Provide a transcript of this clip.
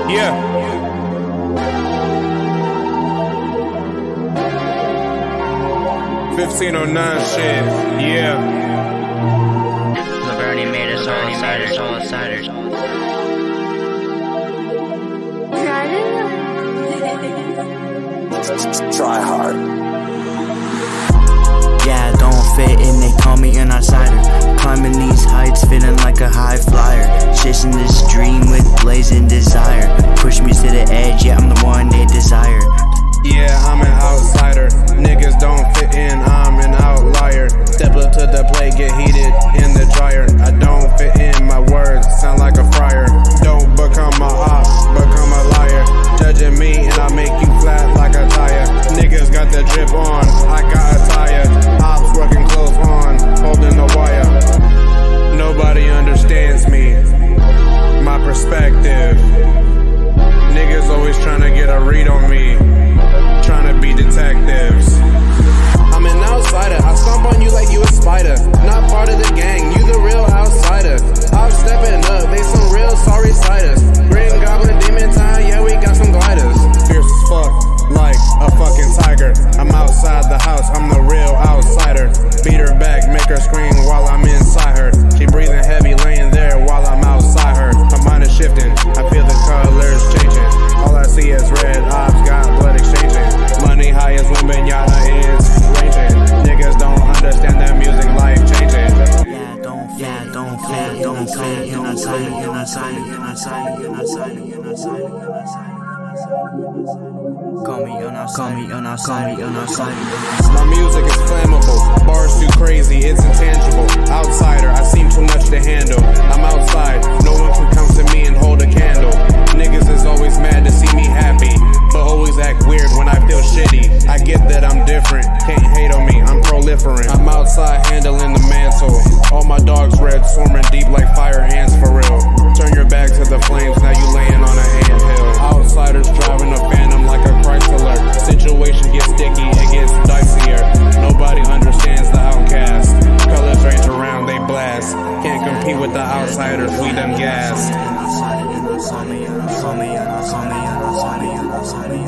Yeah. $15.09 shit. Yeah. Bernie made us all insiders. Try hard. Yeah, I don't fit in, they call me an outsider. Climbing these heights, feeling like a high flyer. Chasing this dream with blazing desire. Push me to the edge, yeah, I'm the one they desire. Yeah, I'm an outsider. Niggas don't fit in, I'm an outlier. Step up to the plate, get heated in the dryer. I don't fit in, my words sound like a fryer. Don't become a op, become a liar. Judging me and I make you flat like a tire. Niggas got the drip on, I got a tire. Ops working close on, holding the wire. Nobody understands me, my perspective. Niggas always trying to get a read on me, trying to be detectives. I'm an outsider, I stomp on you like you a spider. Not part of the gang, you the real outsider. I'm stepping up, they some real sorry ciders. Green Goblin, Demon Time, yeah we got some gliders. Fierce as fuck, like a fucking tiger. I'm outside the house, I'm the real outsider. Beat her back, make her scream while I'm inside her. She breathing heavy, laying there while I'm outside her. Her mind is shifting, I feel the colors changing. All I see is red, ops got blood exchanging. Money high as when Benyatta is raging. Niggas don't understand that music life changing. Don't Call me unoutsider. My music is flammable, bars too crazy, it's intangible. Outsider, I seem too much to handle. I'm outside, no one can come to me and hold a candle. Niggas is always mad to see me happy, but always act weird when I feel shitty. I get that I'm different, can't hate on me, I'm proliferant. I'm outside handling the mantle. All my dogs red, swarming deep like fire ants for real. Turn your back to the flames, now you laying on an anthill. Outsiders driving a phantom like a Chrysler. Situation gets sticky, it gets dicier. Nobody understands the outcast. Colors range around, they blast. Can't compete with the outsiders, we them gassed.